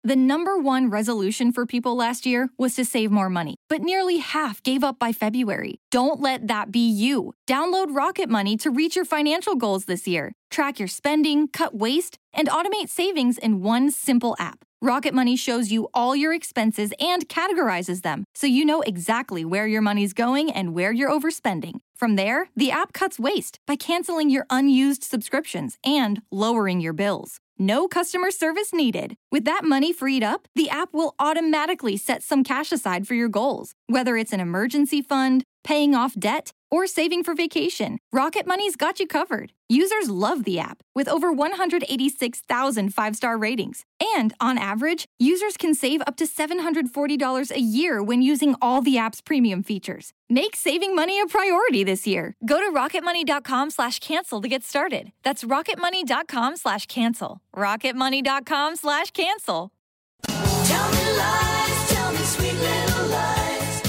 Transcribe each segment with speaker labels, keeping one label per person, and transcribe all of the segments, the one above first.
Speaker 1: The number one resolution for people last year was to save more money, but nearly half gave up by February. Don't let that be you. Download Rocket Money to reach your financial goals this year. Track your spending, cut waste, and automate savings in one simple app. Rocket Money shows you all your expenses and categorizes them, so you know exactly where your money's going and where you're overspending. From there, the app cuts waste by canceling your unused subscriptions and lowering your bills. No customer service needed. With that money freed up, the app will automatically set some cash aside for your goals, whether it's an emergency fund, paying off debt, or saving for vacation. Rocket Money's got you covered. Users love the app, with over 186,000 five-star ratings. And on average, users can save up to $740 a year when using all the app's premium features. Make saving money a priority this year. Go to rocketmoney.com/cancel to get started. That's rocketmoney.com/cancel. rocketmoney.com/cancel.
Speaker 2: Tell me lies, tell me sweet little lies.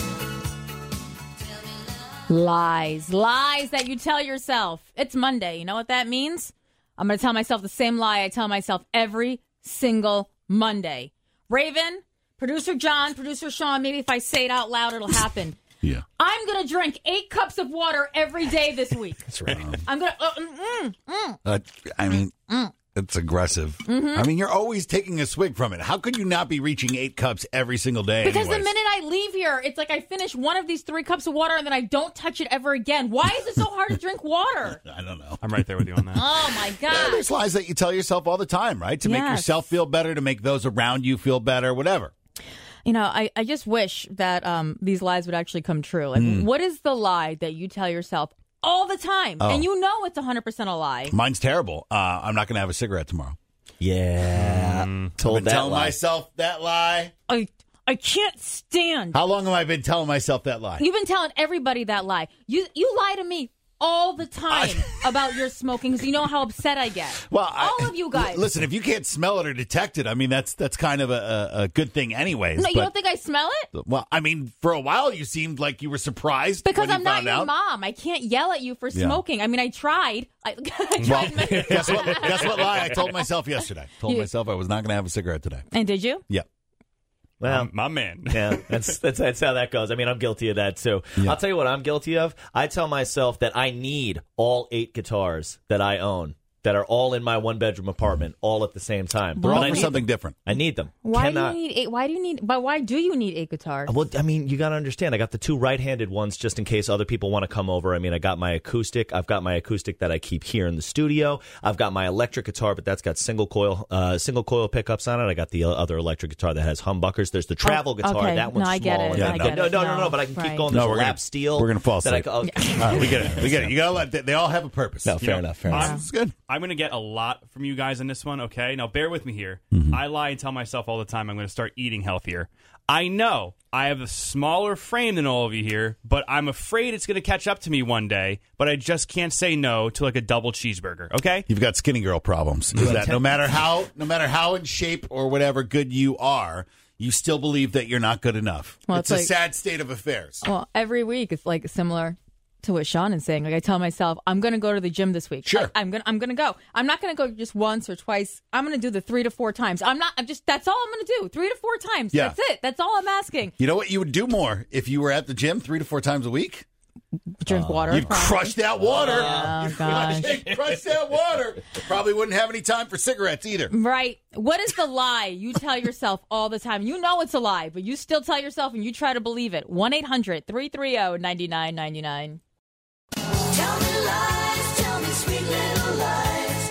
Speaker 3: Lies that you tell yourself. It's Monday. You know what that means? I'm going to tell myself the same lie I tell myself every single Monday. Raven, producer John, producer Sean, maybe if I say it out loud, it'll happen.
Speaker 4: Yeah.
Speaker 3: I'm going to drink 8 cups of water every day this week.
Speaker 4: That's right.
Speaker 3: I'm going to...
Speaker 4: It's aggressive.
Speaker 3: Mm-hmm.
Speaker 4: I mean, you're always taking a swig from it. How could you not be reaching 8 cups every single day?
Speaker 3: Because
Speaker 4: anyways?
Speaker 3: the minute I leave here, it's like I finish one of these 3 cups of water and then I don't touch it ever again. Why is it so hard to drink water?
Speaker 4: I don't know.
Speaker 5: I'm right there with you on that.
Speaker 3: Oh, my God.
Speaker 4: Yeah, there's lies that you tell yourself all the time, right? To make
Speaker 3: Yes.
Speaker 4: yourself feel better, to make those around you feel better, whatever.
Speaker 3: You know, I just wish that these lies would actually come true. Like, what is the lie that you tell yourself all the time?
Speaker 4: Oh.
Speaker 3: And you know it's 100% a lie.
Speaker 4: Mine's terrible. I'm not going to have a cigarette tomorrow.
Speaker 6: Yeah.
Speaker 4: I've
Speaker 6: Told
Speaker 4: been
Speaker 6: that
Speaker 4: telling
Speaker 6: lie.
Speaker 4: myself that lie.
Speaker 3: I can't stand.
Speaker 4: How long have I been telling myself that lie?
Speaker 3: You've been telling everybody that lie. You lie to me all the time about your smoking because you know how upset I get.
Speaker 4: Well,
Speaker 3: all of you guys.
Speaker 4: Listen, if you can't smell it or detect it, I mean, that's kind of a good thing anyways.
Speaker 3: No, you don't think I smell it?
Speaker 4: Well, I mean, for a while you seemed like you were surprised
Speaker 3: Because
Speaker 4: when you
Speaker 3: I'm not
Speaker 4: found
Speaker 3: your
Speaker 4: out.
Speaker 3: mom. I can't yell at you for
Speaker 4: Yeah.
Speaker 3: smoking. I mean, I tried. I
Speaker 4: Well,
Speaker 3: tried.
Speaker 4: guess what lie I told myself yesterday? Told myself I was not going to have a cigarette today.
Speaker 3: And did you?
Speaker 4: Yeah.
Speaker 6: Well,
Speaker 5: My man.
Speaker 6: yeah, that's how that goes. I mean, I'm guilty of that too.
Speaker 4: Yeah.
Speaker 6: I'll tell you what I'm guilty of. I tell myself that I need all 8 guitars that I own that are all in my 1-bedroom apartment all at the same time.
Speaker 4: They're
Speaker 6: And
Speaker 4: all
Speaker 6: I
Speaker 4: for
Speaker 6: need
Speaker 4: something
Speaker 6: them.
Speaker 4: different.
Speaker 6: I need them.
Speaker 3: Why
Speaker 6: Cannot-
Speaker 3: do you need 8? Why do you need? But why do you need 8 guitars?
Speaker 6: Well, I mean, you got to understand. I got the 2 right-handed ones just in case other people want to come over. I mean, I got my acoustic. I've got my acoustic that I keep here in the studio. I've got my electric guitar, but that's got single coil pickups on it. I got the other electric guitar that has humbuckers. There's the travel guitar.
Speaker 3: okay.
Speaker 6: That one's
Speaker 3: No, I get
Speaker 6: small.
Speaker 3: it.
Speaker 6: and
Speaker 4: Yeah,
Speaker 6: I
Speaker 4: no.
Speaker 6: get
Speaker 3: it.
Speaker 6: No. But I can
Speaker 3: Right.
Speaker 6: keep going.
Speaker 4: No,
Speaker 6: There's
Speaker 4: we're
Speaker 6: a
Speaker 4: gonna-
Speaker 6: lap steel.
Speaker 4: we're gonna fall
Speaker 6: that I
Speaker 4: asleep.
Speaker 6: ca-
Speaker 4: All right, we get it. We get it. You gotta let. They all have a purpose.
Speaker 6: No, fair enough.
Speaker 4: It's good.
Speaker 5: I'm going to get a lot from you guys in this one, okay? Now, bear with me here. I lie and tell myself all the time I'm going to start eating healthier. I know I have a smaller frame than all of you here, but I'm afraid it's going to catch up to me one day, but I just can't say no to like a double cheeseburger, okay?
Speaker 4: You've got skinny girl problems. Is that no matter how in shape or whatever good you are, you still believe that you're not good enough.
Speaker 3: Well,
Speaker 4: it's
Speaker 3: it's
Speaker 4: a
Speaker 3: like-
Speaker 4: sad state of affairs.
Speaker 3: Well, every week it's like similar to what Sean is saying. Like I tell myself, I'm going to go to the gym this week.
Speaker 4: Sure.
Speaker 3: I'm going to go. I'm not going to go just once or twice. I'm going to do the 3 to 4 times. That's all I'm going to do. 3 to 4 times.
Speaker 4: Yeah.
Speaker 3: That's it. That's all I'm asking.
Speaker 4: You know what you would do more if you were at the gym 3 to 4 times a week?
Speaker 3: Drink water.
Speaker 4: You'd
Speaker 3: probably.
Speaker 4: crush that water.
Speaker 3: Oh,
Speaker 4: You'd
Speaker 3: gosh.
Speaker 4: crush that water. Probably wouldn't have any time for cigarettes either.
Speaker 3: Right. What is the lie you tell yourself all the time? You know it's a lie, but you still tell yourself and you try to believe it. 1-800-330-9999.
Speaker 2: Tell me lies, tell me sweet little lies.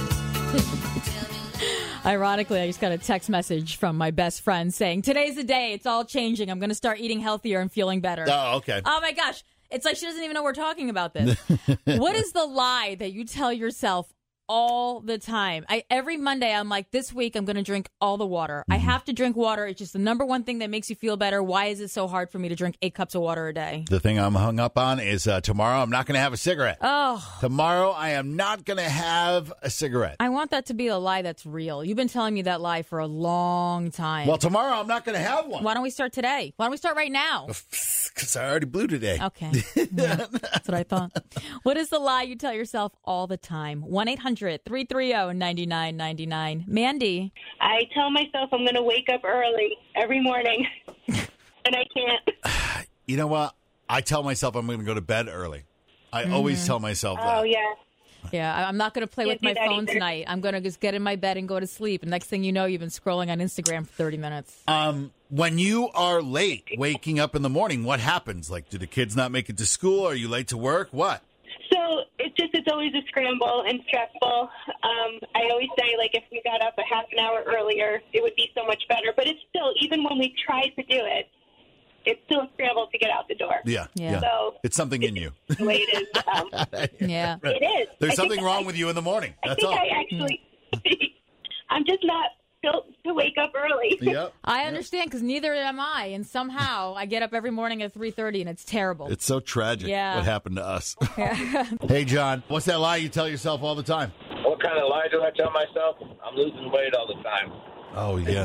Speaker 3: Ironically, I just got a text message from my best friend saying, today's the day. It's all changing. I'm going to start eating healthier and feeling better.
Speaker 4: Oh, okay.
Speaker 3: Oh, my gosh. It's like she doesn't even know we're talking about this. What is the lie that you tell yourself all the time? Every Monday, I'm like, this week, I'm going to drink all the water. I have to drink water. It's just the number one thing that makes you feel better. Why is it so hard for me to drink 8 cups of water a day?
Speaker 4: The thing I'm hung up on is tomorrow I'm not going to have a cigarette.
Speaker 3: Oh,
Speaker 4: Tomorrow I am not going to have a cigarette.
Speaker 3: I want that to be a lie that's real. You've been telling me that lie for a long time.
Speaker 4: Well, tomorrow I'm not going to have one.
Speaker 3: Why don't we start today? Why don't we start right now?
Speaker 4: Because I already blew today.
Speaker 3: Okay. Yeah, that's what I thought. What is the lie you tell yourself all the time? 1-800 1-800-330-9999. Mandy.
Speaker 7: I tell myself I'm going to wake up early every morning, and I can't.
Speaker 4: You know what? I tell myself I'm going to go to bed early. I always tell myself that.
Speaker 7: Oh, yeah.
Speaker 3: Yeah, I'm not going to play
Speaker 7: Can't
Speaker 3: with my
Speaker 7: do that
Speaker 3: phone
Speaker 7: either.
Speaker 3: tonight. I'm going to just get in my bed and go to sleep. And next thing you know, you've been scrolling on Instagram for 30 minutes.
Speaker 4: When you are late waking up in the morning, what happens? Like, do the kids not make it to school? Are you late to work? What?
Speaker 7: So it's always a scramble and stressful. I always say, like, if we got up a half an hour earlier, it would be so much better. But it's still, even when we try to do it, it's still a scramble to get out the door.
Speaker 4: Yeah.
Speaker 7: So
Speaker 4: It's something in you.
Speaker 7: the way it is.
Speaker 3: Yeah.
Speaker 7: It is.
Speaker 4: There's
Speaker 7: I think
Speaker 4: something wrong with you in the morning.
Speaker 7: I
Speaker 4: That's
Speaker 7: think
Speaker 4: all.
Speaker 7: I actually, I'm just not built to wake up early.
Speaker 4: Yep.
Speaker 3: I understand because neither am I. And somehow I get up every morning at 3:30 and it's terrible.
Speaker 4: It's so tragic
Speaker 3: Yeah.
Speaker 4: what happened to us. Hey, John, what's that lie you tell yourself all the time?
Speaker 8: What kind of lie do I tell myself? I'm losing weight all the time.
Speaker 4: Oh, yeah.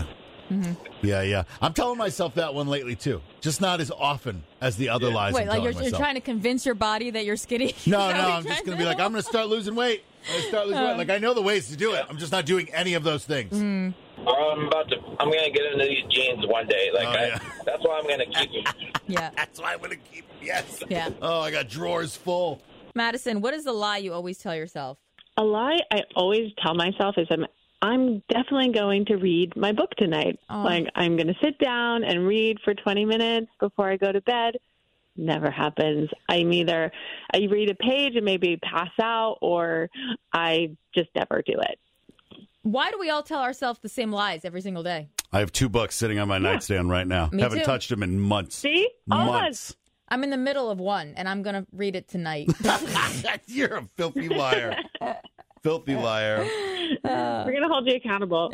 Speaker 4: Yeah. I'm telling myself that one lately, too. Just not as often as the other lies
Speaker 3: Wait,
Speaker 4: I'm
Speaker 3: like
Speaker 4: telling
Speaker 3: you're
Speaker 4: myself.
Speaker 3: trying to convince your body that you're skinny?
Speaker 4: No,
Speaker 3: Is that what
Speaker 4: I'm
Speaker 3: you're
Speaker 4: just
Speaker 3: trying
Speaker 4: going to be like,
Speaker 3: do?
Speaker 4: I'm going to start losing weight. Like, I know the ways to do it. I'm just not doing any of those things.
Speaker 8: Or I'm going to get into these jeans one day. Like,
Speaker 4: Oh, yeah.
Speaker 8: that's why I'm going to keep them.
Speaker 3: Yeah.
Speaker 4: That's why I'm going to keep yes.
Speaker 3: Yeah.
Speaker 4: Oh, I got drawers full.
Speaker 3: Madison, what is the lie you always tell yourself?
Speaker 9: A lie I always tell myself is I'm definitely going to read my book tonight.
Speaker 3: Oh.
Speaker 9: Like, I'm going to sit down and read for 20 minutes before I go to bed. Never happens. I read a page and maybe pass out, or I just never do it.
Speaker 3: Why do we all tell ourselves the same lies every single day?
Speaker 4: I have 2 books sitting on my nightstand right now.
Speaker 3: Me
Speaker 4: Haven't
Speaker 3: too.
Speaker 4: touched them in months.
Speaker 9: See? All of us.
Speaker 4: Months.
Speaker 3: I'm in the middle of one, and I'm going to read it tonight.
Speaker 4: You're a filthy liar. Filthy liar.
Speaker 9: We're going to hold you accountable.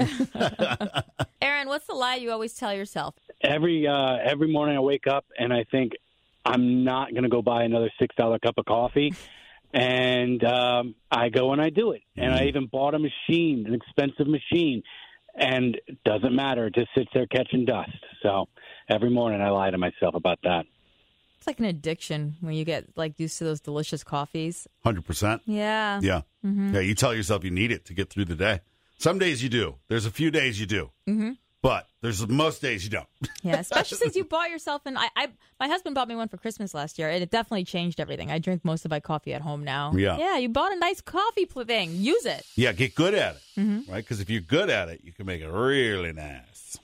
Speaker 3: Aaron, what's the lie you always tell yourself?
Speaker 10: Every morning I wake up and I think I'm not going to go buy another $6 cup of coffee. And I go and I do it. And I even bought a machine, an expensive machine. And it doesn't matter. It just sits there catching dust. So every morning I lie to myself about that.
Speaker 3: It's like an addiction when you get like used to those delicious coffees.
Speaker 4: 100%.
Speaker 3: Yeah.
Speaker 4: Yeah. Yeah, you tell yourself you need it to get through the day. Some days you do. There's a few days you do. But there's most days you don't.
Speaker 3: Yeah, especially since you bought yourself my husband bought me one for Christmas last year, and it definitely changed everything. I drink most of my coffee at home now.
Speaker 4: Yeah.
Speaker 3: Yeah, you bought a nice coffee thing. Use it.
Speaker 4: Yeah, get good at it. Right? Because if you're good at it, you can make it really nice.